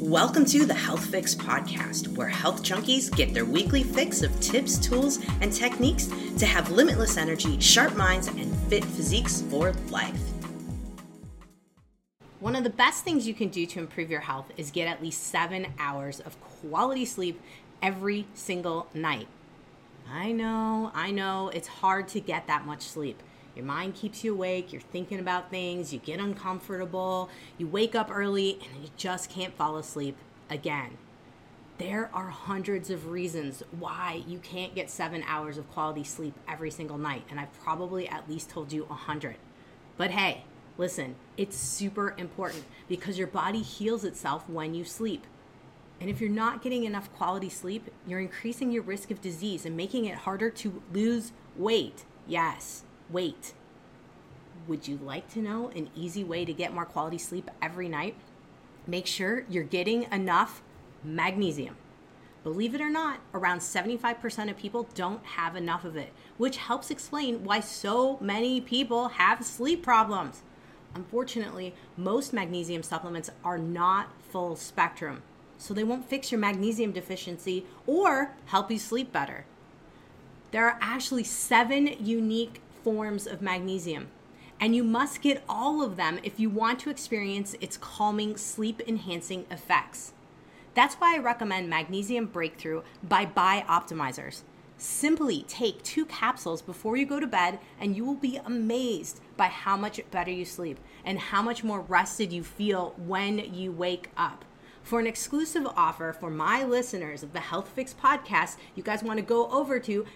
Welcome to the Health Fix podcast, where health junkies get their weekly fix of tips, tools, and techniques to have limitless energy, sharp minds, and fit physiques for life. One of the best things you can do to improve your health is get at least 7 hours of quality sleep every single night. I know, it's hard to get that much sleep. Your mind keeps you awake, you're thinking about things, you get uncomfortable, you wake up early, and you just can't fall asleep again. There are hundreds of reasons why you can't get 7 hours of quality sleep every single night, and I've probably at least told you 100. But hey, listen, it's super important because your body heals itself when you sleep. And if you're not getting enough quality sleep, you're increasing your risk of disease and making it harder to lose weight. Yes. Wait, would you like to know an easy way to get more quality sleep every night? Make sure you're getting enough magnesium. Believe it or not, around 75% of people don't have enough of it, which helps explain why so many people have sleep problems. Unfortunately, most magnesium supplements are not full spectrum, so they won't fix your magnesium deficiency or help you sleep better. There are actually 7 unique forms of magnesium, and you must get all of them if you want to experience its calming, sleep-enhancing effects. That's why I recommend Magnesium Breakthrough by Bioptimizers. Simply take 2 capsules before you go to bed, and you will be amazed by how much better you sleep and how much more rested you feel when you wake up. For an exclusive offer for my listeners of the Health Fix podcast, you guys want to go over to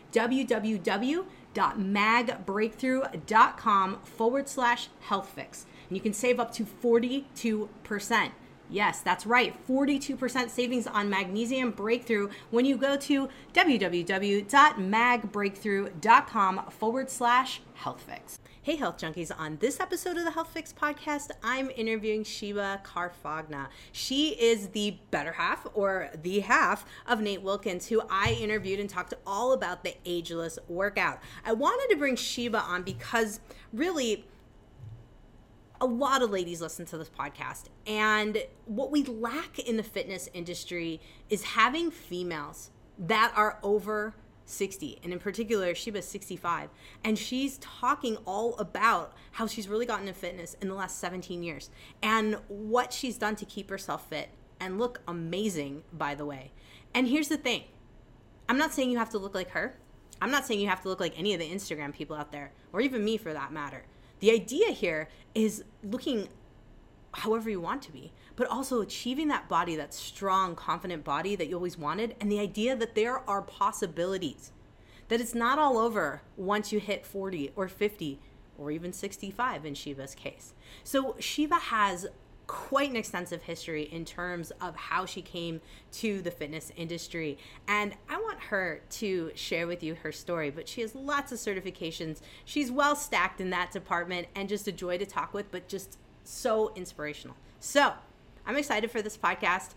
www.magbreakthrough.com/healthfix. And you can save up to 42%. Yes, that's right, 42% savings on Magnesium Breakthrough when you go to www.magbreakthrough.com/healthfix. Hey Health Junkies, on this episode of the Health Fix podcast, I'm interviewing Shiva Karfagna. She is the better half, or the half, of Nate Wilkins, who I interviewed and talked all about the Ageless Workout. I wanted to bring Shiva on because really, a lot of ladies listen to this podcast, and what we lack in the fitness industry is having females that are over 60, and in particular Shiva's 65, and she's talking all about how she's really gotten into fitness in the last 17 years and what she's done to keep herself fit and look amazing, by the way. And here's the thing, I'm not saying you have to look like her. I'm not saying you have to look like any of the Instagram people out there, or even me for that matter. The idea here is looking however you want to be, but also achieving that body, that strong, confident body that you always wanted, and the idea that there are possibilities, that it's not all over once you hit 40 or 50 or even 65 in Shiva's case. So Shiva has quite an extensive history in terms of how she came to the fitness industry, and I want her to share with you her story, but she has lots of certifications. She's well stacked in that department and just a joy to talk with, but just so inspirational. So I'm excited for this podcast.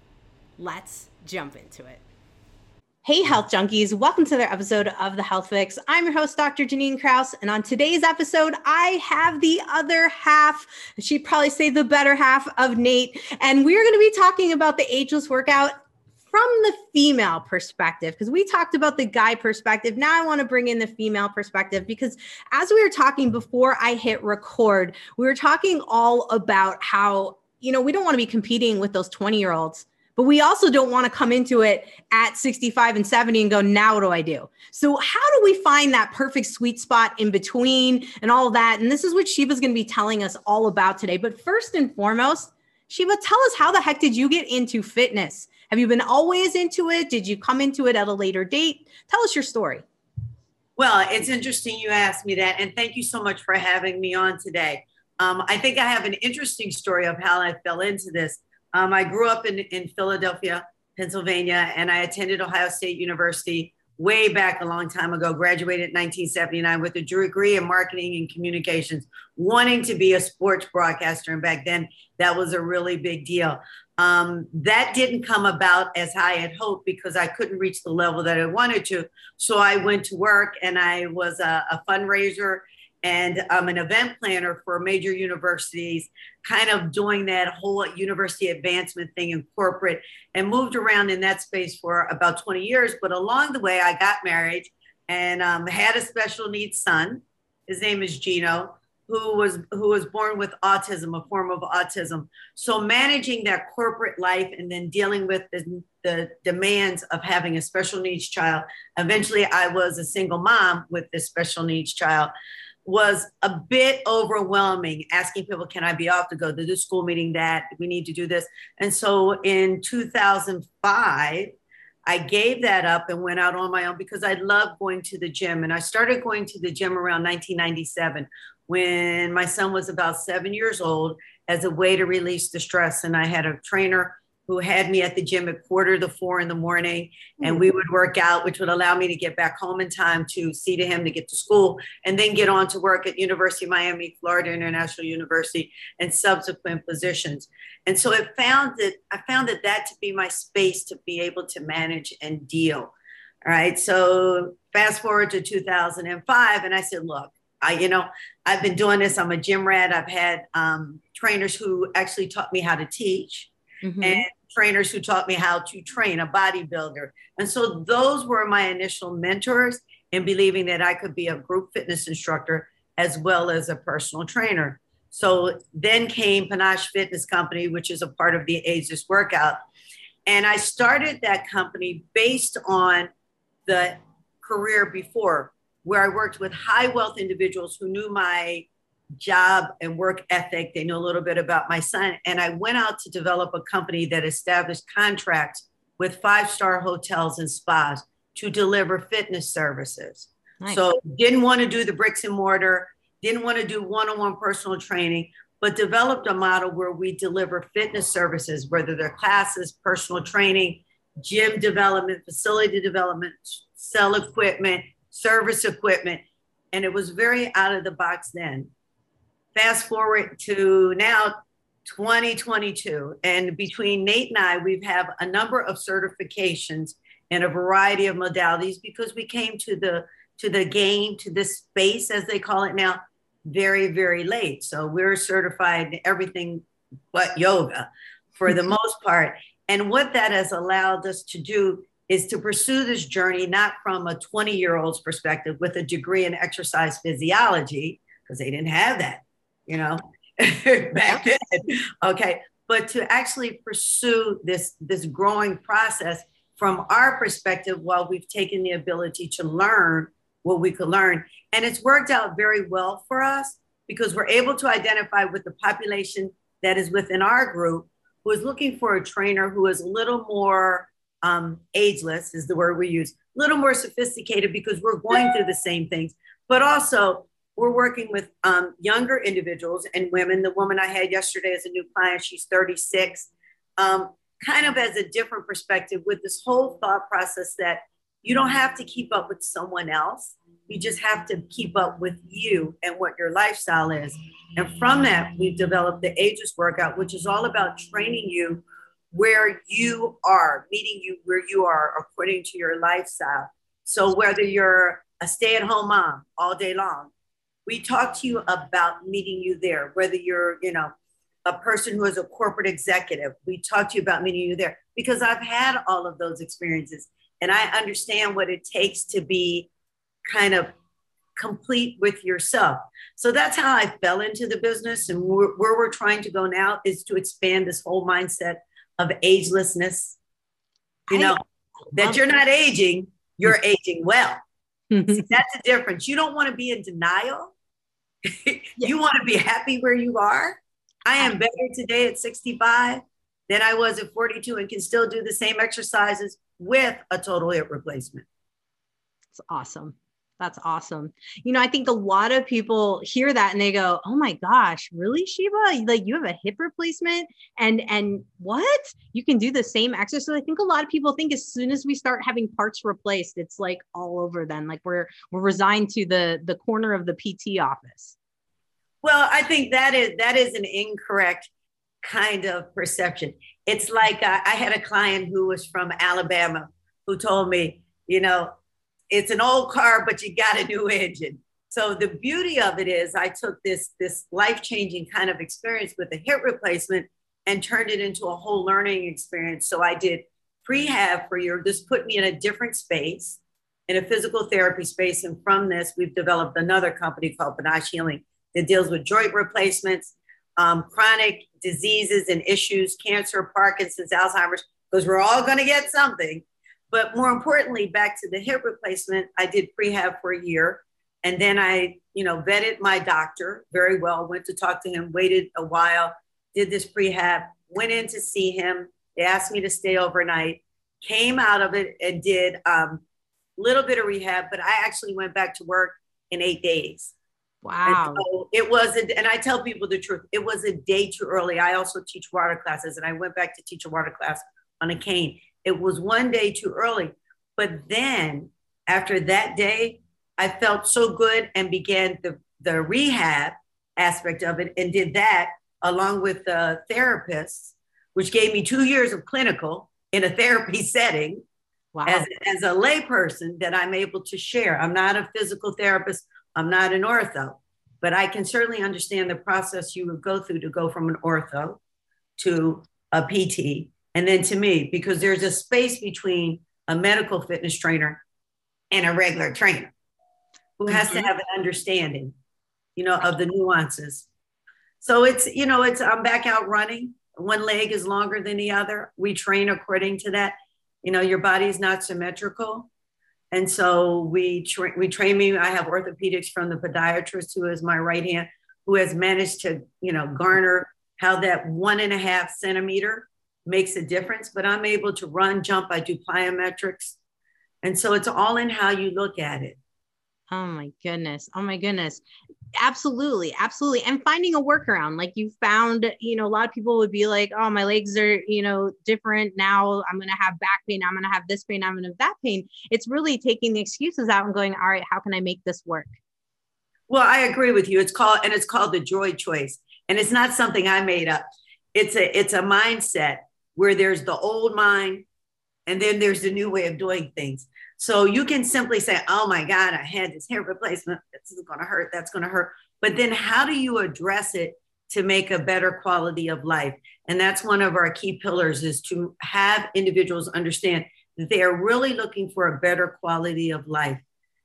Let's jump into it. Hey, Health Junkies. Welcome to another episode of The Health Fix. I'm your host, Dr. Janine Krause. And on today's episode, I have the other half, she'd probably say the better half, of Nate. And we're going to be talking about the Ageless Workout from the female perspective, because we talked about the guy perspective. Now I want to bring in the female perspective, because as we were talking before I hit record, we were talking all about how, we don't want to be competing with those 20-year-olds, but we also don't want to come into it at 65 and 70 and go, now what do I do? So how do we find that perfect sweet spot in between and all of that? And this is what Shiva's going to be telling us all about today. But first and foremost, Shiva, tell us, how the heck did you get into fitness? Have you been always into it? Did you come into it at a later date? Tell us your story. Well, it's interesting you asked me that, and thank you so much for having me on today. I think I have an interesting story of how I fell into this. I grew up in Philadelphia, Pennsylvania, and I attended Ohio State University way back a long time ago, graduated in 1979 with a degree in marketing and communications, wanting to be a sports broadcaster. And back then, that was a really big deal. That didn't come about as I had hoped because I couldn't reach the level that I wanted to. So I went to work, and I was a fundraiser and I'm an event planner for major universities, kind of doing that whole university advancement thing in corporate, and moved around in that space for about 20 years. But along the way, I got married and had a special needs son. His name is Gino, who was born with autism, a form of autism. So managing that corporate life and then dealing with the demands of having a special needs child. Eventually, I was a single mom with this special needs child. Was a bit overwhelming, asking people, can I be off to go to this school meeting, that we need to do this. And so in 2005, I gave that up and went out on my own because I loved going to the gym. And I started going to the gym around 1997 when my son was about 7 years old, as a way to release the stress. And I had a trainer who had me at the gym at 3:45 in the morning, and we would work out, which would allow me to get back home in time to see to him to get to school, and then get on to work at University of Miami, Florida International University, and subsequent positions. And so I found that to be my space to be able to manage and deal. All right. So fast forward to 2005, and I said, look, I've been doing this. I'm a gym rat. I've had trainers who actually taught me how to teach, and trainers who taught me how to train, a bodybuilder. And so those were my initial mentors in believing that I could be a group fitness instructor as well as a personal trainer. So then came Panache Fitness Company, which is a part of the Ageless Workout. And I started that company based on the career before, where I worked with high wealth individuals who knew my job and work ethic. They know a little bit about my son. And I went out to develop a company that established contracts with 5-star hotels and spas to deliver fitness services. Nice. So didn't want to do the bricks and mortar, didn't want to do one-on-one personal training, but developed a model where we deliver fitness services, whether they're classes, personal training, gym development, facility development, sell equipment, service equipment. And it was very out of the box then. Fast forward to now 2022. And between Nate and I, we've have a number of certifications in a variety of modalities because we came to the game, to this space, as they call it now, very, very late. So we're certified in everything but yoga for the most part. And what that has allowed us to do is to pursue this journey, not from a 20-year-old's perspective with a degree in exercise physiology, because they didn't have that, back then. Okay. But to actually pursue this growing process from our perspective, while we've taken the ability to learn what we could learn. And it's worked out very well for us because we're able to identify with the population that is within our group who is looking for a trainer who is a little more ageless, is the word we use, a little more sophisticated because we're going through the same things, but also we're working with younger individuals and women. The woman I had yesterday is a new client. She's 36, kind of as a different perspective with this whole thought process that you don't have to keep up with someone else. You just have to keep up with you and what your lifestyle is. And from that, we've developed the Ageless Workout, which is all about training you where you are, meeting you where you are according to your lifestyle. So whether you're a stay-at-home mom all day long, we talk to you about meeting you there. Whether you're, a person who is a corporate executive, we talk to you about meeting you there because I've had all of those experiences and I understand what it takes to be kind of complete with yourself. So that's how I fell into the business. And where we're trying to go now is to expand this whole mindset of agelessness, that you're not aging, you're aging well. See, that's the difference. You don't want to be in denial. You want to be happy where you are. I am better today at 65 than I was at 42 and can still do the same exercises with a total hip replacement. It's awesome. That's awesome. I think a lot of people hear that and they go, oh my gosh, really, Sheba? Like you have a hip replacement and what? You can do the same exercise. I think a lot of people think as soon as we start having parts replaced, it's like all over then. Like we're resigned to the corner of the PT office. Well, I think that is an incorrect kind of perception. It's like I had a client who was from Alabama who told me, it's an old car, but you got a new engine. So the beauty of it is I took this life-changing kind of experience with a hip replacement and turned it into a whole learning experience. So I did prehab for a year. This put me in a different space, in a physical therapy space. And from this, we've developed another company called Panache Healing that deals with joint replacements, chronic diseases and issues, cancer, Parkinson's, Alzheimer's, because we're all going to get something. But more importantly, back to the hip replacement, I did prehab for a year. And then I, vetted my doctor very well, went to talk to him, waited a while, did this prehab, went in to see him. They asked me to stay overnight, came out of it and did a little bit of rehab, but I actually went back to work in 8 days. Wow. And so it wasn't, and I tell people the truth, it was a day too early. I also teach water classes, and I went back to teach a water class on a cane. It was one day too early. But then after that day, I felt so good and began the rehab aspect of it and did that along with the therapists, which gave me 2 years of clinical in a therapy setting. Wow. As a layperson that I'm able to share. I'm not a physical therapist. I'm not an ortho, but I can certainly understand the process you would go through to go from an ortho to a PT and then to me, because there's a space between a medical fitness trainer and a regular trainer who has to have an understanding, of the nuances. So I'm back out running. One leg is longer than the other. We train according to that. Your body's not symmetrical. And so we train me. I have orthopedics from the podiatrist who is my right hand, who has managed to, garner how that 1.5 centimeter makes a difference. But I'm able to run, jump. I do plyometrics. And so it's all in how you look at it. Oh my goodness. Absolutely. Absolutely. And finding a workaround, like you found, a lot of people would be like, oh, my legs are, different. Now I'm going to have back pain. I'm going to have this pain. I'm going to have that pain. It's really taking the excuses out and going, all right, how can I make this work? Well, I agree with you. It's called the joy choice. And it's not something I made up. It's a mindset where there's the old mind and then there's the new way of doing things. So you can simply say, oh my God, I had this hair replacement. This is going to hurt. That's going to hurt. But then how do you address it to make a better quality of life? And that's one of our key pillars, is to have individuals understand that they are really looking for a better quality of life.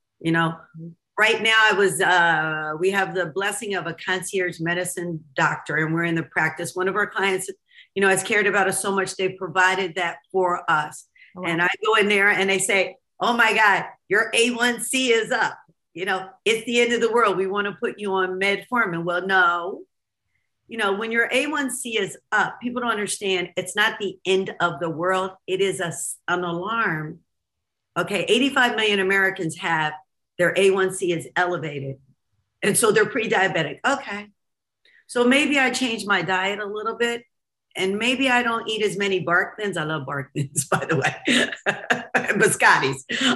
Right now we have the blessing of a concierge medicine doctor, and we're in the practice. One of our clients, has cared about us so much. They've provided that for us. Oh, wow. And I go in there and they say, oh my God, your A1C is up. It's the end of the world. We want to put you on metformin. Well, no. When your A1C is up, people don't understand it's not the end of the world. It is an alarm. Okay, 85 million Americans have their A1C is elevated. And so they're pre-diabetic. Okay. So maybe I change my diet a little bit. And maybe I don't eat as many bark thins. I love bark thins, by the way, biscottis.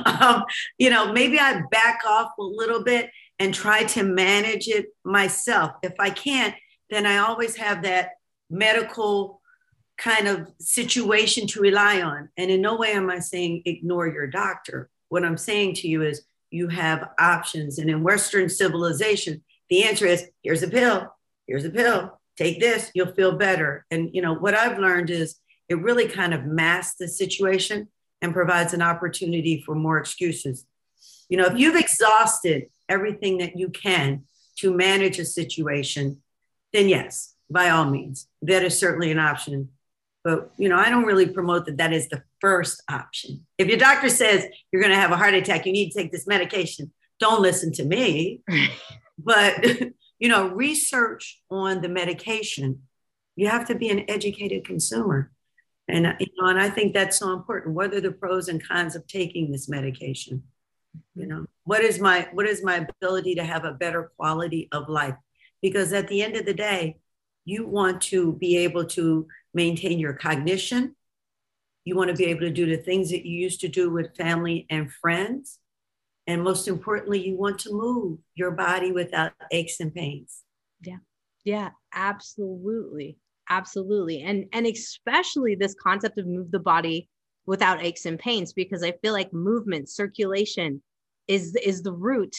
Maybe I back off a little bit and try to manage it myself. If I can't, then I always have that medical kind of situation to rely on. And in no way am I saying ignore your doctor. What I'm saying to you is you have options. And in Western civilization, the answer is, here's a pill, take this, you'll feel better. And, what I've learned is it really kind of masks the situation and provides an opportunity for more excuses. If you've exhausted everything that you can to manage a situation, then yes, by all means, that is certainly an option. But, I don't really promote that is the first option. If your doctor says you're going to have a heart attack, you need to take this medication, don't listen to me. But research on the medication. You have to be an educated consumer. And, and I think that's so important. What are the pros and cons of taking this medication? What is my ability to have a better quality of life? Because at the end of the day, you want to be able to maintain your cognition. You want to be able to do the things that you used to do with family and friends. And most importantly, you want to move your body without aches and pains. Yeah, absolutely. Absolutely. And especially this concept of move the body without aches and pains, because I feel like movement, circulation is the root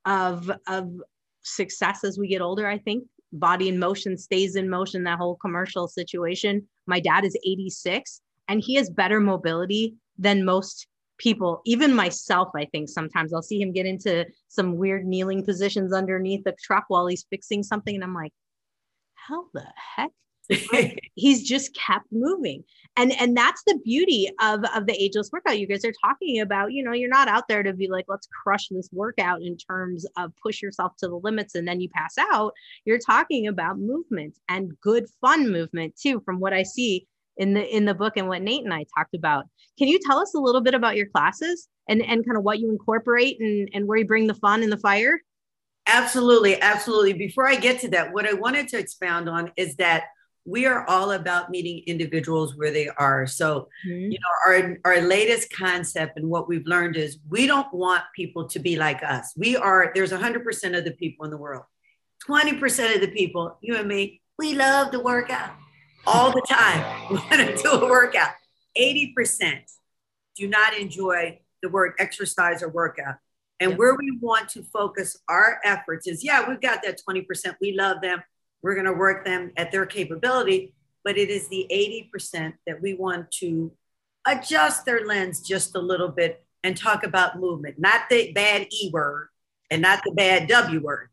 of success as we get older. I think body in motion stays in motion, that whole commercial situation. My dad is 86 and he has better mobility than most people, even myself. I think sometimes I'll see him get into some weird kneeling positions underneath the truck while he's fixing something. And I'm like, how the heck? He's just kept moving. And that's the beauty of the ageless workout. You guys are talking about, you're not out there to be like, let's crush this workout in terms of push yourself to the limits and then you pass out. You're talking about movement and good fun movement too, from what I see in the book and what Nate and I talked about. Can you tell us a little bit about your classes and kind of what you incorporate and where you bring the fun and the fire? Absolutely. Absolutely. Before I get to that, what I wanted to expound on is that we are all about meeting individuals where they are. So, our latest concept and what we've learned is we don't want people to be like us. There's 100% of the people in the world. 20% of the people, you and me, we love to work out all the time. We want to do a workout. 80% do not enjoy the word exercise or workout. And where we want to focus our efforts is, we've got that 20%. We love them. We're going to work them at their capability, but it is the 80% that we want to adjust their lens just a little bit and talk about movement, not the bad E word and not the bad W word.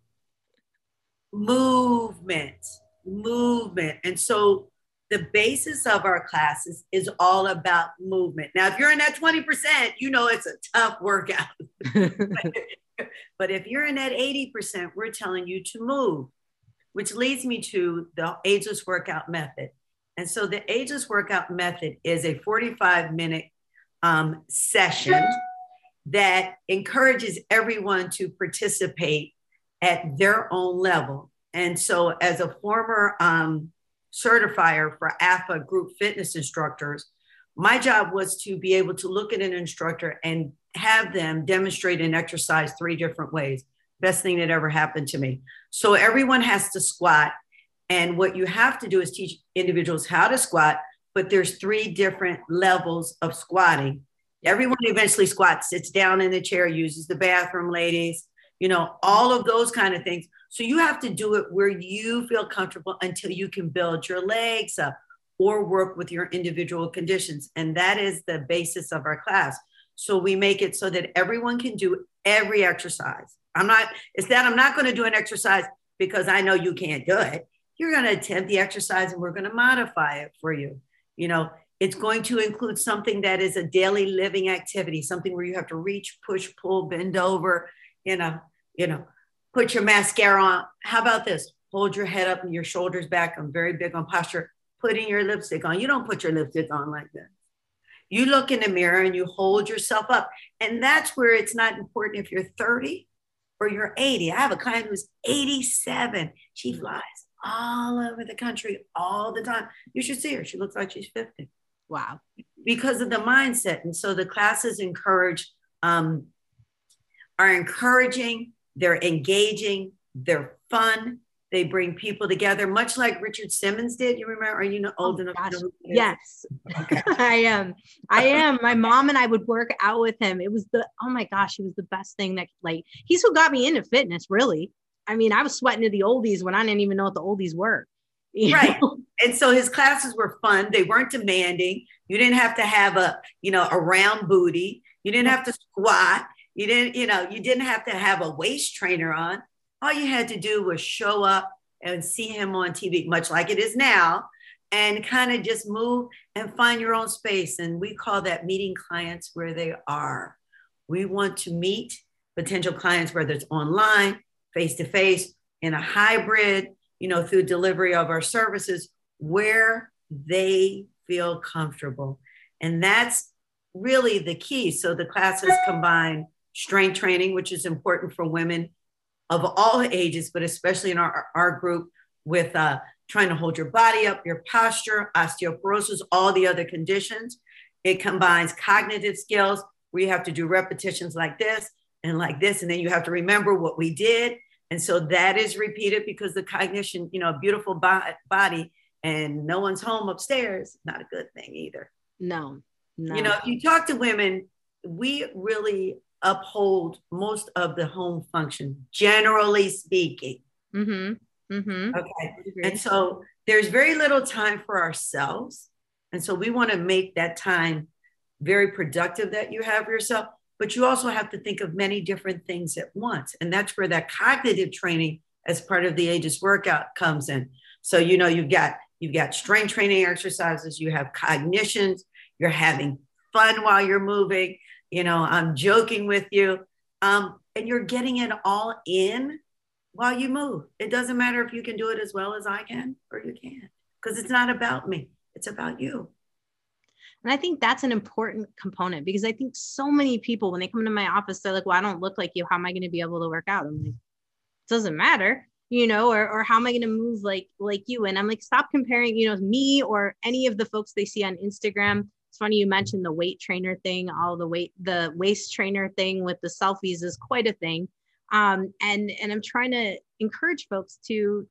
Movement. And so the basis of our classes is all about movement. Now, if you're in that 20%, it's a tough workout. But if you're in that 80%, we're telling you to move, which leads me to the Ageless Workout Method. And so the Ageless Workout Method is a 45-minute session that encourages everyone to participate at their own level. And so as a former certifier for AFA group fitness instructors, my job was to be able to look at an instructor and have them demonstrate an exercise 3 different ways. Best thing that ever happened to me. So everyone has to squat. And what you have to do is teach individuals how to squat, but there's 3 different levels of squatting. Everyone eventually squats, sits down in the chair, uses the bathroom, ladies, all of those kind of things. So you have to do it where you feel comfortable until you can build your legs up or work with your individual conditions. And that is the basis of our class. So we make it so that everyone can do every exercise. I'm not going to do an exercise because I know you can't do it. You're going to attempt the exercise and we're going to modify it for you. It's going to include something that is a daily living activity, something where you have to reach, push, pull, bend over, put your mascara on. How about this? Hold your head up and your shoulders back. I'm very big on posture. Putting your lipstick on. You don't put your lipstick on like this. You look in the mirror and you hold yourself up. And that's where it's not important if you're 30 or you're 80. I have a client who's 87. She flies all over the country all the time. You should see her. She looks like she's 50. Wow. Because of the mindset. And so the classes are encouraging, they're engaging, they're fun. They bring people together, much like Richard Simmons did. You remember? Are you old enough to know who he is? Yes, okay. I am. My mom and I would work out with him. It was oh my gosh, it was the best thing that he's who got me into fitness, really. I mean, I was sweating to the oldies when I didn't even know what the oldies were. Right. And so his classes were fun. They weren't demanding. You didn't have to have a round booty. You didn't have to squat. You didn't have to have a waist trainer on. All you had to do was show up and see him on TV, much like it is now, and kind of just move and find your own space. And we call that meeting clients where they are. We want to meet potential clients, whether it's online, face-to-face, in a hybrid, through delivery of our services, where they feel comfortable. And that's really the key. So the classes combine strength training, which is important for women of all ages, but especially in our group, with trying to hold your body up, your posture, osteoporosis, all the other conditions. It combines cognitive skills where you have to do repetitions like this, and then you have to remember what we did. And so that is repeated because the cognition, a beautiful body and no one's home upstairs, not a good thing either. No. If you talk to women, we really uphold most of the home function, generally speaking. Mm-hmm. Mm-hmm. Okay. And so there's very little time for ourselves. And so we want to make that time very productive that you have for yourself. But you also have to think of many different things at once. And that's where that cognitive training as part of the Aegis workout comes in. So, you've got strength training exercises, you have cognitions, you're having fun while you're moving, I'm joking with you. And you're getting it all in while you move. It doesn't matter if you can do it as well as I can or you can't, because it's not about me. It's about you. And I think that's an important component, because I think so many people, when they come into my office, they're like, well, I don't look like you. How am I going to be able to work out? I'm like, it doesn't matter, or how am I going to move like you? And I'm like, stop comparing, me or any of the folks they see on Instagram. It's funny you mentioned the weight trainer thing, the waist trainer thing with the selfies is quite a thing. And I'm trying to encourage folks to,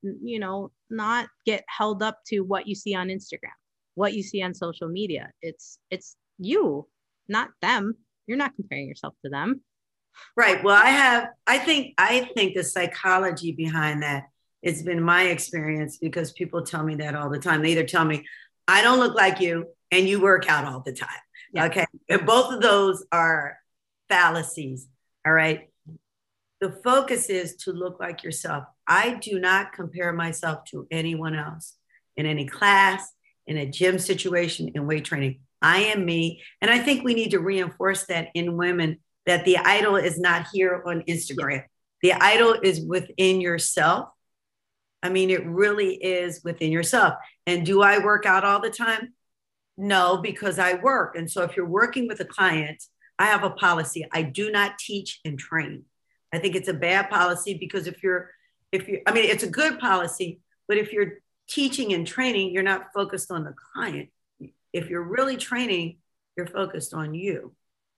not get held up to what you see on Instagram, what you see on social media. It's you, not them. You're not comparing yourself to them. Right. Well, I think the psychology behind that, it's been my experience, because people tell me that all the time. They either tell me, I don't look like you and you work out all the time. Yeah. Okay. And both of those are fallacies. All right. The focus is to look like yourself. I do not compare myself to anyone else in any class, in a gym situation, in weight training. I am me. And I think we need to reinforce that in women, that the idol is not here on Instagram. The idol is within yourself. I mean, it really is within yourself. And do I work out all the time? No, because I work. And so if you're working with a client, I have a policy. I do not teach and train. I think it's a bad policy, because if you're, it's a good policy, but if you're teaching and training, you're not focused on the client. If you're really training, you're focused on you.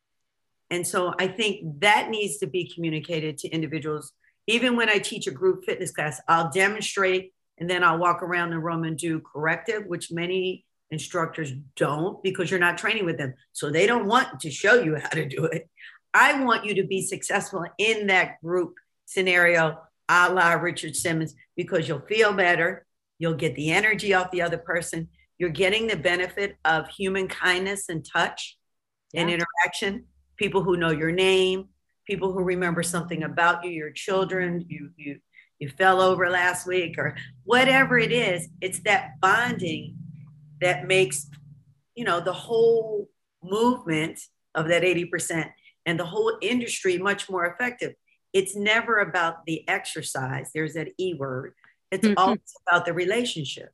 And so I think that needs to be communicated to individuals. Even when I teach a group fitness class, I'll demonstrate and then I'll walk around the room and do corrective, which many instructors don't, because you're not training with them. So they don't want to show you how to do it. I want you to be successful in that group scenario, a la Richard Simmons, because you'll feel better. You'll get the energy off the other person. You're getting the benefit of human kindness and touch and interaction. People who know your name, people who remember something about you, your children, you fell over last week, or whatever it is. It's that bonding that makes, the whole movement of that 80% and the whole industry much more effective. It's never about the exercise. There's that E word. It's always about the relationship.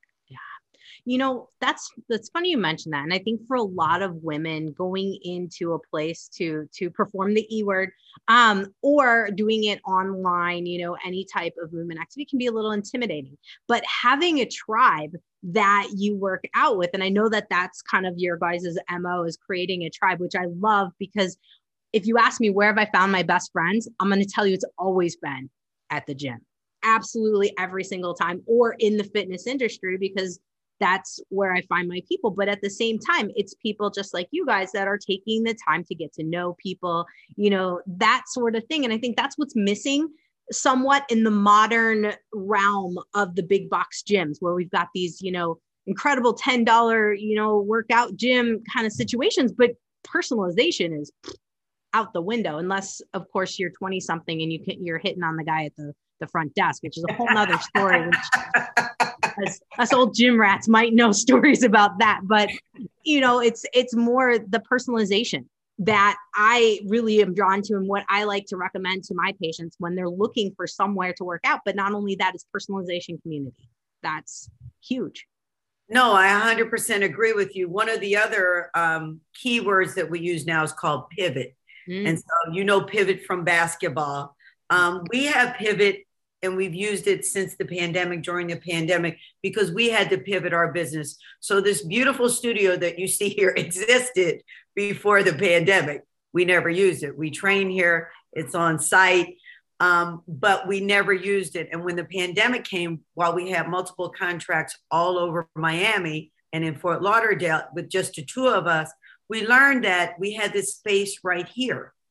That's funny you mentioned that. And I think for a lot of women, going into a place to perform the E word, or doing it online, any type of movement activity can be a little intimidating. But having a tribe that you work out with, and I know that that's kind of your guys' MO, is creating a tribe, which I love, because if you ask me where have I found my best friends, I'm going to tell you it's always been at the gym. Absolutely every single time, or in the fitness industry, because that's where I find my people. But at the same time, it's people just like you guys that are taking the time to get to know people, that sort of thing. And I think that's what's missing somewhat in the modern realm of the big box gyms, where we've got these, incredible $10, workout gym kind of situations, but personalization is out the window, unless of course you're 20 something and you're hitting on the guy at the front desk, which is a whole nother story, which us old gym rats might know stories about that. But, it's more the personalization that I really am drawn to, and what I like to recommend to my patients when they're looking for somewhere to work out. But not only that, is personalization community. That's huge. No, I 100% agree with you. One of the other keywords that we use now is called pivot. And so, pivot from basketball. We have pivot, and we've used it since the pandemic, during the pandemic, because we had to pivot our business. So this beautiful studio that you see here existed before the pandemic. We never used it. We train here, it's on site, but we never used it. And when the pandemic came, while we had multiple contracts all over Miami and in Fort Lauderdale with just the two of us, we learned that we had this space right here.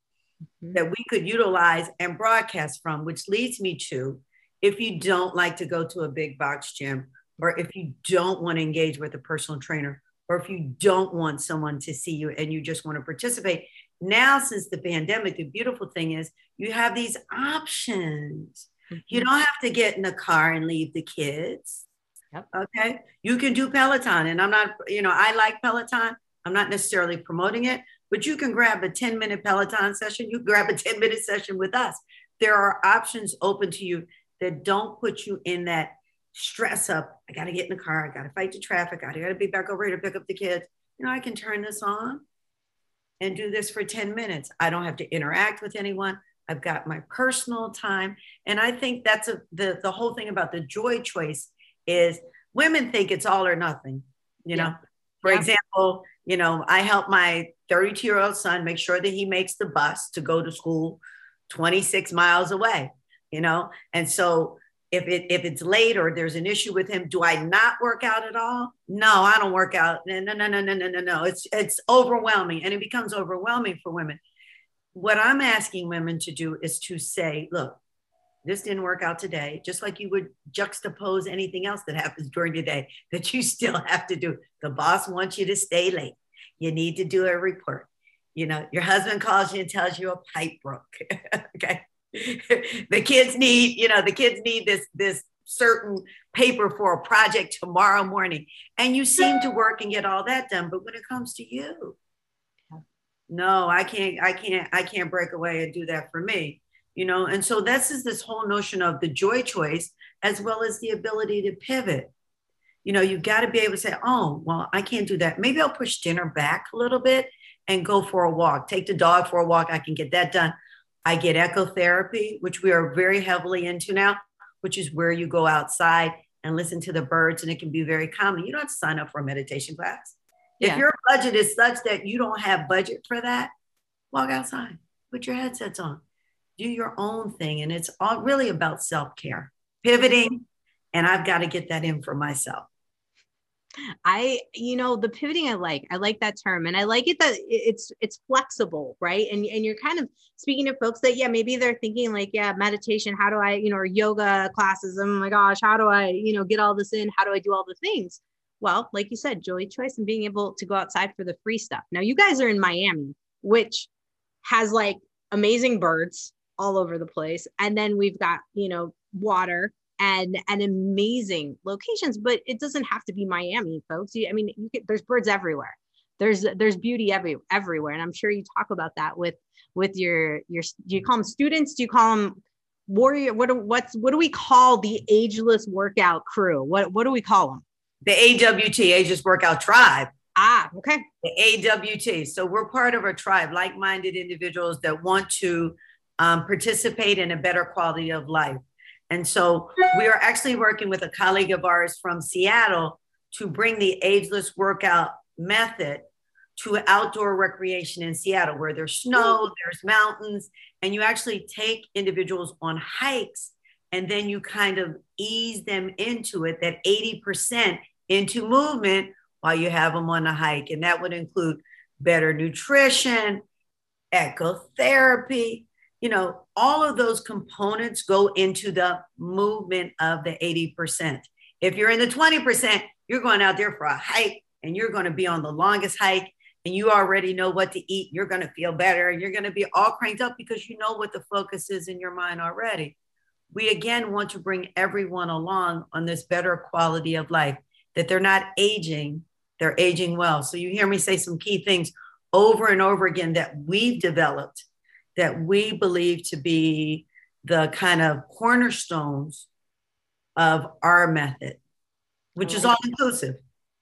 that we could utilize and broadcast from, which leads me to, if you don't like to go to a big box gym, or if you don't want to engage with a personal trainer, or if you don't want someone to see you and you just want to participate, now since the pandemic, the beautiful thing is you have these options. You don't have to get in the car and leave the kids. Yep. Okay. You can do Peloton. And I'm not, I like Peloton. I'm not necessarily promoting it, but you can grab a 10-minute Peloton session. You can grab a 10-minute session with us. There are options open to you that don't put you in that stress up. I got to get in the car. I got to fight the traffic. I got to be back over here to pick up the kids. I can turn this on and do this for 10 minutes. I don't have to interact with anyone. I've got my personal time. And I think that's the whole thing about the joy choice is women think it's all or nothing, For example, I help my 32-year-old son make sure that he makes the bus to go to school 26 miles away, And so if it's late or there's an issue with him, do I not work out at all? No, I don't work out. No. It's overwhelming, and it becomes overwhelming for women. What I'm asking women to do is to say, look, this didn't work out today, just like you would juxtapose anything else that happens during the day that you still have to do. The boss wants you to stay late. You need to do a report. Your husband calls you and tells you a pipe broke. Okay. The kids need this certain paper for a project tomorrow morning. And you seem to work and get all that done. But when it comes to you, no, I can't break away and do that for me. And so this whole notion of the joy choice, as well as the ability to pivot. You've got to be able to say, oh, well, I can't do that. Maybe I'll push dinner back a little bit and go for a walk, take the dog for a walk. I can get that done. I get ecotherapy, which we are very heavily into now, which is where you go outside and listen to the birds, and it can be very calming. You don't have to sign up for a meditation class. Yeah. If your budget is such that you don't have budget for that, walk outside, put your headsets on, do your own thing. And it's all really about self-care, pivoting. And I've got to get that in for myself. The pivoting, I like that term, and I like it that it's flexible, right? And you're kind of speaking to folks that, maybe they're thinking like, meditation, how do I, or yoga classes. Oh my gosh, how do I, get all this in? How do I do all the things? Well, like you said, joy choice and being able to go outside for the free stuff. Now you guys are in Miami, which has like amazing birds all over the place. And then we've got, water and amazing locations, but it doesn't have to be Miami, folks. There's birds everywhere. There's beauty everywhere. And I'm sure you talk about that with your, do you call them students? Do you call them warrior? What do we call the ageless workout crew? What do we call them? The AWT, Ageless Workout Tribe. Okay. The AWT. So we're part of a tribe, like-minded individuals that want to participate in a better quality of life. And so we are actually working with a colleague of ours from Seattle to bring the ageless workout method to outdoor recreation in Seattle, where there's snow, there's mountains, and you actually take individuals on hikes, and then you kind of ease them into it, that 80% into movement while you have them on a hike. And that would include better nutrition, ecotherapy, all of those components go into the movement of the 80%. If you're in the 20%, you're going out there for a hike, and you're going to be on the longest hike, and you already know what to eat. You're going to feel better, and you're going to be all cranked up because you know what the focus is in your mind already. We again want to bring everyone along on this better quality of life, that they're not aging, they're aging well. So you hear me say some key things over and over again that we've developed, that we believe to be the kind of cornerstones of our method, which is all inclusive.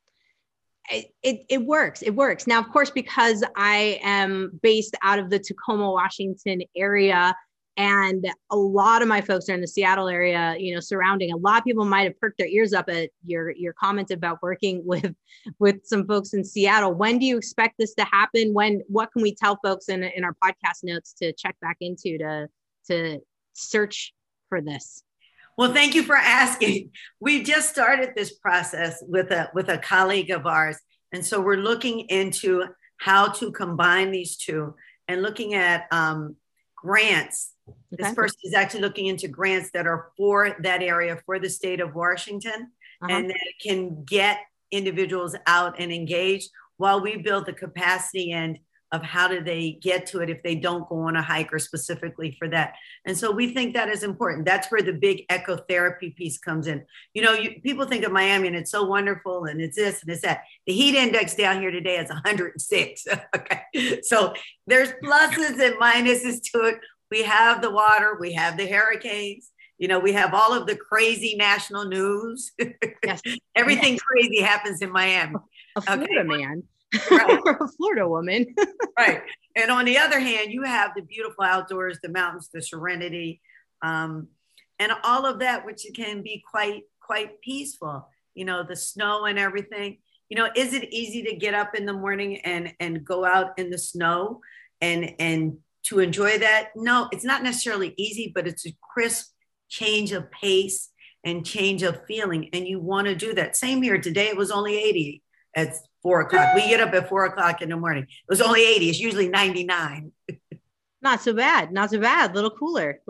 It works. It works. Now, of course, because I am based out of the Tacoma, Washington area, and a lot of my folks are in the Seattle area, surrounding. A lot of people might have perked their ears up at your comment about working with some folks in Seattle. When do you expect this to happen? What can we tell folks in our podcast notes to check back into to search for this? Well, thank you for asking. We just started this process with a colleague of ours. And so we're looking into how to combine these two and looking at grants. Okay. This person is actually looking into grants that are for that area, for the state of Washington, and that can get individuals out and engaged while we build the capacity end of how do they get to it if they don't go on a hike or specifically for that. And so we think that is important. That's where the big ecotherapy piece comes in. You know, people think of Miami and it's so wonderful and it's this and it's that. The heat index down here today is 106. Okay. So there's pluses and minuses to it. We have the water, we have the hurricanes, you know, we have all of the crazy national news. Yes. Everything crazy happens in Miami. A Florida man. Right. Or a Florida woman. Right. And on the other hand, you have the beautiful outdoors, the mountains, the serenity, and all of that, which can be quite peaceful. You know, the snow and everything. You know, is it easy to get up in the morning and go out in the snow and to enjoy that? No, it's not necessarily easy, but it's a crisp change of pace and change of feeling. And you want to do that. Same here. Today, it was only 80 at 4 o'clock. We get up at 4 o'clock in the morning. It was only 80. It's usually 99. Not so bad. Not so bad. Little cooler.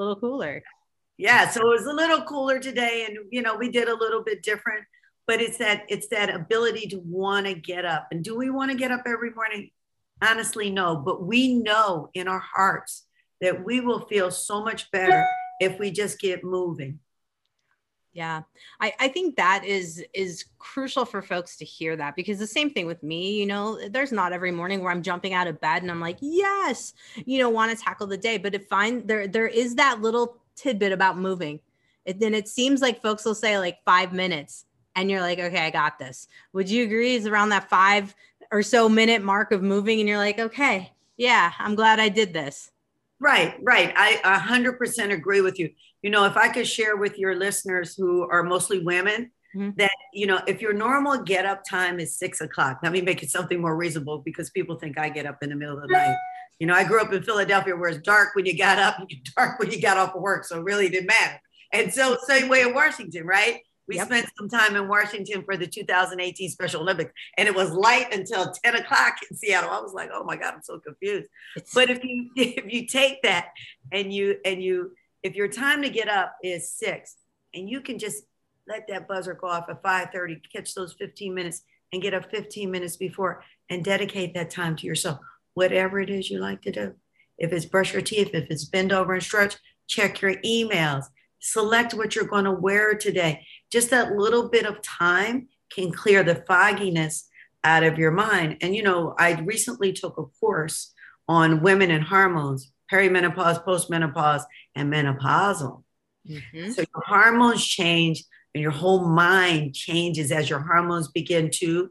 Yeah. So it was a little cooler today. And, you know, we did a little bit different, but it's that ability to want to get up. And do we want to get up every morning? Honestly, no. But we know in our hearts that we will feel so much better if we just get moving. Yeah, I think that is crucial for folks to hear that, because the same thing with me, you know, there's not every morning where I'm jumping out of bed and I'm like, yes, you know, want to tackle the day. But there is that little tidbit about moving. Then it seems like folks will say like 5 minutes and you're like, okay, I got this. Would you agree is around that 5 or so minute mark of moving and you're like, okay, yeah, I'm glad I did this. Right. I 100% agree with you. You know, if I could share with your listeners who are mostly women, that, you know, if your normal get up time is 6 o'clock, let me make it something more reasonable, because people think I get up in the middle of the night. You know, I grew up in Philadelphia where it's dark when you got up and dark when you got off of work. So it really didn't matter. And so same way in Washington, right? We spent some time in Washington for the 2018 Special Olympics, and it was light until 10 o'clock in Seattle. I was like, oh my God, I'm so confused. But if you take that and if your time to get up is 6 and you can just let that buzzer go off at 5:30, catch those 15 minutes and get up 15 minutes before and dedicate that time to yourself, whatever it is you like to do. If it's brush your teeth, if it's bend over and stretch, check your emails, select what you're going to wear today. Just that little bit of time can clear the fogginess out of your mind. And, you know, I recently took a course on women and hormones, perimenopause, postmenopause, and menopausal. So your hormones change and your whole mind changes as your hormones begin to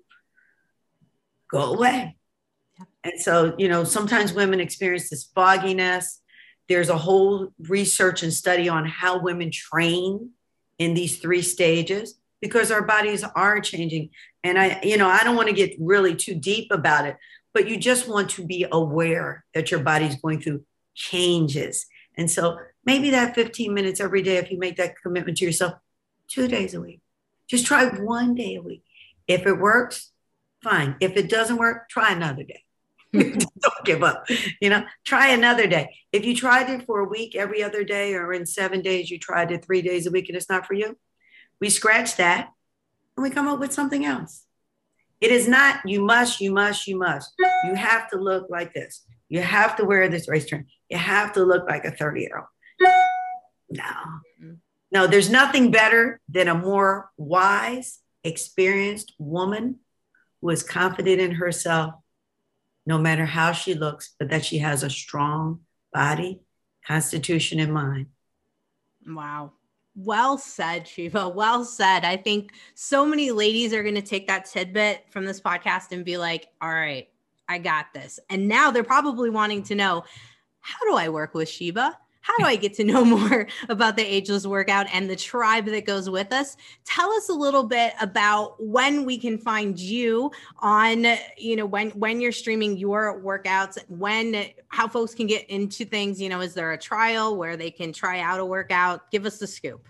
go away. And so, you know, sometimes women experience this fogginess. There's a whole research and study on how women train in these 3 stages, because our bodies are changing. And I don't want to get really too deep about it, but you just want to be aware that your body's going through changes. And so maybe that 15 minutes every day, if you make that commitment to yourself, 2 days a week, just try 1 day a week. If it works, fine. If it doesn't work, try another day. Don't give up, you know, try another day. If you tried it for a week, every other day, or in 7 days, you tried it 3 days a week and it's not for you, we scratch that and we come up with something else. It is not, you must. You have to look like this. You have to wear this race trend. You have to look like a 30-year-old. No, there's nothing better than a more wise, experienced woman who is confident in herself, no matter how she looks, but that she has a strong body, constitution, and mind. Wow. Well said, Shiva. Well said. I think so many ladies are going to take that tidbit from this podcast and be like, all right, I got this. And now they're probably wanting to know, how do I work with Shiva? How do I get to know more about the Ageless Workout and the tribe that goes with us? Tell us a little bit about when we can find you on, you know, when you're streaming your workouts, how folks can get into things. You know, is there a trial where they can try out a workout? Give us the scoop.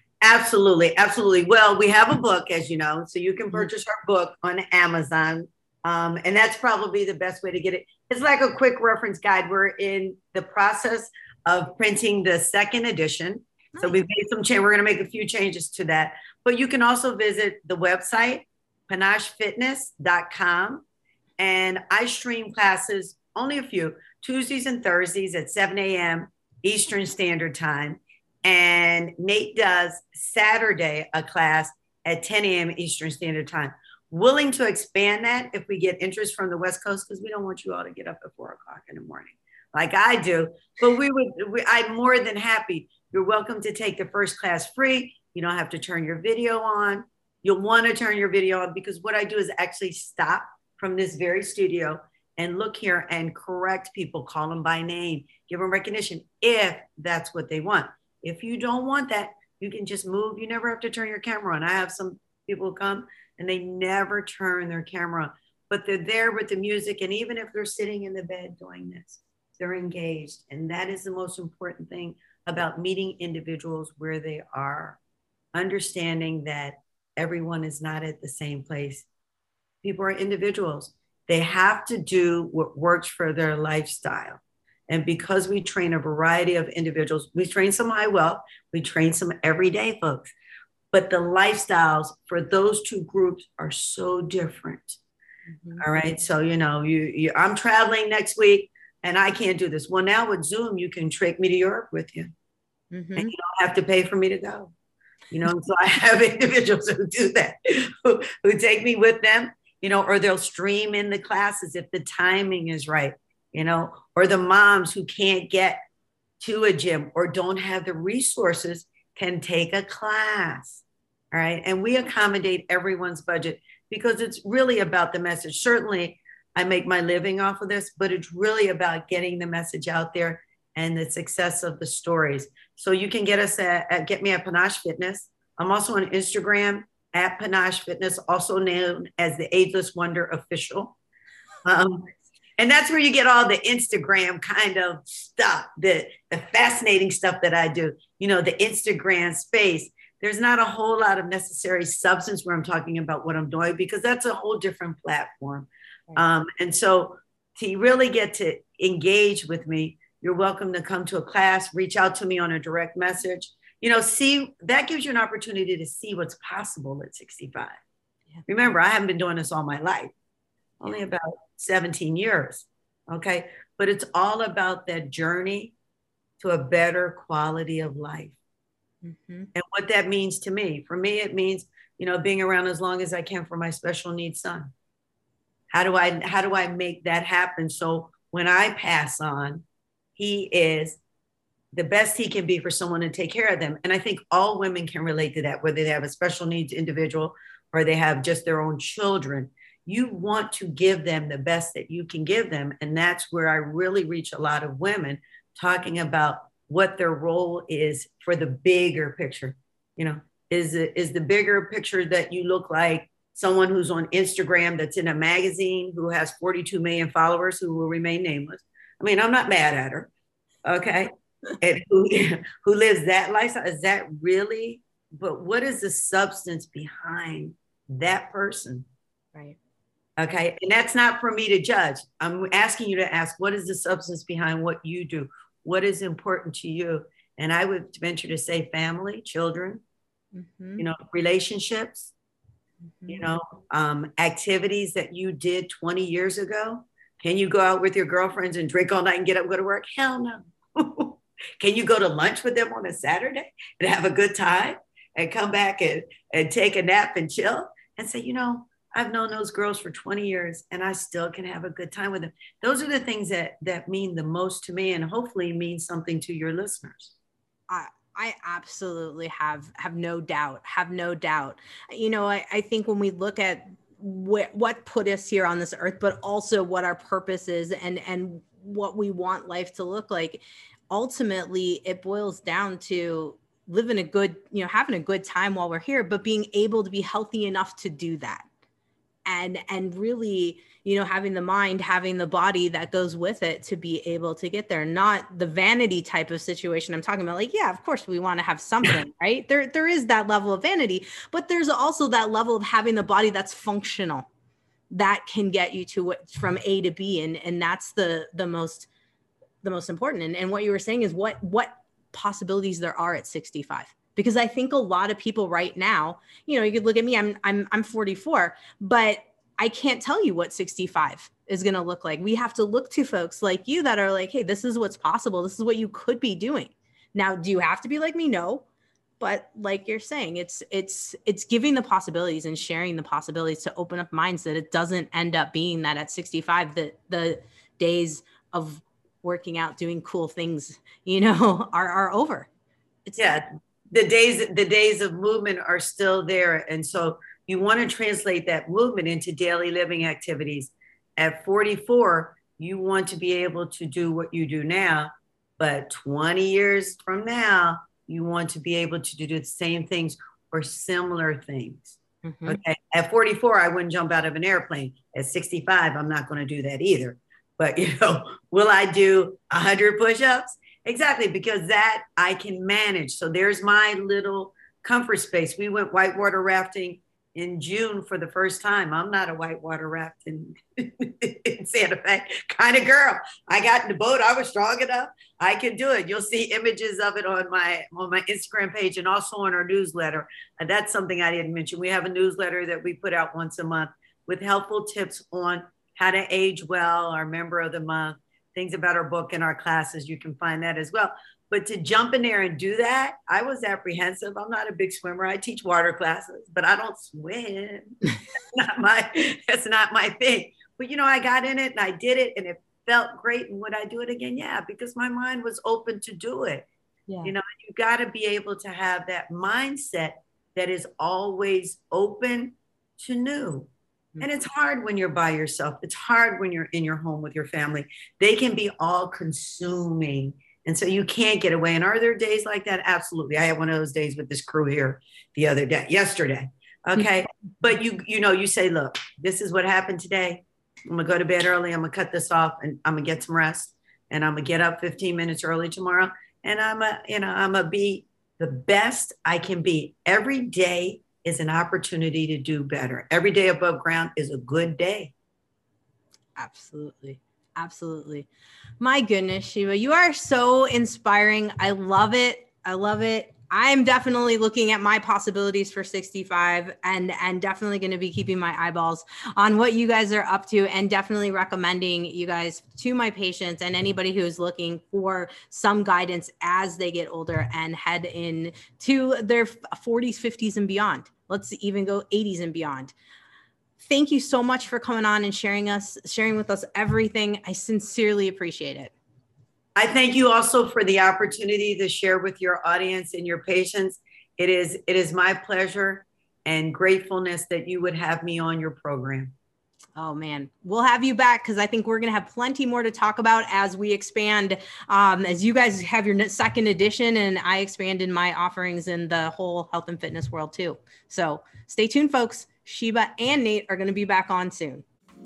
Absolutely. Well, we have a book, as you know, so you can purchase our book on Amazon. And that's probably the best way to get it. It's like a quick reference guide. We're in the process of printing the second edition. Nice. So we've made some change. We're going to make a few changes to that. But you can also visit the website, panachefitness.com. And I stream classes, only a few, Tuesdays and Thursdays at 7 a.m. Eastern Standard Time. And Nate does Saturday a class at 10 a.m. Eastern Standard Time. Willing to expand that if we get interest from the West Coast, because we don't want you all to get up at 4 o'clock in the morning like I do. But I'm more than happy. You're welcome to take the first class free. You don't have to turn your video on. You'll want to turn your video on, because what I do is actually stop from this very studio and look here and correct people, call them by name, give them recognition if that's what they want. If you don't want that, you can just move. You never have to turn your camera on. I have some people come and they never turn their camera on, but they're there with the music. And even if they're sitting in the bed doing this, they're engaged. And that is the most important thing about meeting individuals where they are, understanding that everyone is not at the same place. People are individuals. They have to do what works for their lifestyle. And because we train a variety of individuals, we train some high wealth, we train some everyday folks. But the lifestyles for those two groups are so different. Mm-hmm. All right. So, I'm traveling next week and I can't do this. Well, now with Zoom, you can take me to Europe with you. Mm-hmm. And you don't have to pay for me to go. So I have individuals who do that, who take me with them, or they'll stream in the classes if the timing is right, or the moms who can't get to a gym or don't have the resources can take a class. All right. And we accommodate everyone's budget because it's really about the message. Certainly I make my living off of this, but it's really about getting the message out there and the success of the stories. So you can get us get me at Panache Fitness. I'm also on Instagram at Panache Fitness, also known as the Ageless Wonder Official. And that's where you get all the Instagram kind of stuff, the fascinating stuff that I do, the Instagram space. There's not a whole lot of necessary substance where I'm talking about what I'm doing, because that's a whole different platform. Right. And so to really get to engage with me, you're welcome to come to a class, reach out to me on a direct message. See, that gives you an opportunity to see what's possible at 65. Yeah. Remember, I haven't been doing this all my life, only about 17 years. Okay. But it's all about that journey to a better quality of life. Mm-hmm. And what that means to me. For me, it means, being around as long as I can for my special needs son. How do I make that happen? So when I pass on, he is the best he can be for someone to take care of them. And I think all women can relate to that, whether they have a special needs individual or they have just their own children. You want to give them the best that you can give them. And that's where I really reach a lot of women, talking about what their role is for the bigger picture. Is the bigger picture that you look like someone who's on Instagram that's in a magazine who has 42 million followers who will remain nameless. I mean, I'm not mad at her. Okay. And who lives that lifestyle? Is that really? But what is the substance behind that person? Right. Okay. And that's not for me to judge. I'm asking you to ask, what is the substance behind what you do? What is important to you? And I would venture to say family, children, mm-hmm. Relationships, mm-hmm. Activities that you did 20 years ago. Can you go out with your girlfriends and drink all night and get up and go to work? Hell no. Can you go to lunch with them on a Saturday and have a good time and come back and take a nap and chill and say, I've known those girls for 20 years and I still can have a good time with them. Those are the things that mean the most to me and hopefully mean something to your listeners. I absolutely have no doubt. I think when we look at what put us here on this earth, but also what our purpose is and what we want life to look like, ultimately it boils down to living a good, having a good time while we're here, but being able to be healthy enough to do that. And really, having the mind, having the body that goes with it to be able to get there, not the vanity type of situation I'm talking about. Like, yeah, of course we want to have something, right? There is that level of vanity, but there's also that level of having the body that's functional, that can get you to from A to B. And that's the most important. And what you were saying is what possibilities there are at 65. Because I think a lot of people right now, you could look at me, I'm 44, but I can't tell you what 65 is going to look like. We have to look to folks like you that are like, hey, this is what's possible. This is what you could be doing. Now, do you have to be like me? No. But like you're saying, it's giving the possibilities and sharing the possibilities to open up minds that it doesn't end up being that at 65, the days of working out, doing cool things, are over. The days of movement are still there. And so you want to translate that movement into daily living activities. At 44, you want to be able to do what you do now, but 20 years from now, you want to be able to do the same things or similar things. Mm-hmm. Okay. At 44, I wouldn't jump out of an airplane. At 65, I'm not going to do that either. But, will I do 100 push-ups? Exactly, because that I can manage. So there's my little comfort space. We went whitewater rafting in June for the first time. I'm not a whitewater rafting in Santa Fe kind of girl. I got in the boat. I was strong enough. I can do it. You'll see images of it on my Instagram page and also on our newsletter. And that's something I didn't mention. We have a newsletter that we put out once a month with helpful tips on how to age well, our member of the month, things about our book and our classes. You can find that as well. But to jump in there and do that, I was apprehensive. I'm not a big swimmer. I teach water classes, but I don't swim. That's not my thing. But, I got in it and I did it and it felt great. And would I do it again? Yeah, because my mind was open to do it. Yeah. You got to be able to have that mindset that is always open to new. And it's hard when you're by yourself. It's hard when you're in your home with your family. They can be all consuming. And so you can't get away. And are there days like that? Absolutely. I had one of those days with this crew here yesterday. Okay. But you say, look, this is what happened today. I'm going to go to bed early. I'm going to cut this off and I'm going to get some rest. And I'm going to get up 15 minutes early tomorrow. And I'm going to be the best I can be. Every day is an opportunity to do better. Every day above ground is a good day. Absolutely. Absolutely. My goodness, Shiva, you are so inspiring. I love it. I'm definitely looking at my possibilities for 65 and definitely going to be keeping my eyeballs on what you guys are up to and definitely recommending you guys to my patients and anybody who is looking for some guidance as they get older and head into their 40s, 50s and beyond. Let's even go 80s and beyond. Thank you so much for coming on and sharing with us everything. I sincerely appreciate it. I thank you also for the opportunity to share with your audience and your patients. It is my pleasure and gratefulness that you would have me on your program. Oh man, we'll have you back because I think we're going to have plenty more to talk about as we expand, as you guys have your second edition and I expand in my offerings in the whole health and fitness world too. So stay tuned, folks. Shiva and Nate are going to be back on soon.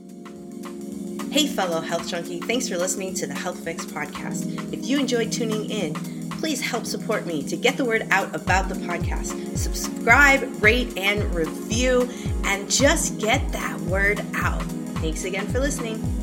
Hey, fellow health junkie. Thanks for listening to the Health Fix podcast. If you enjoyed tuning in, please help support me to get the word out about the podcast. Subscribe, rate, and review, and just get that word out. Thanks again for listening.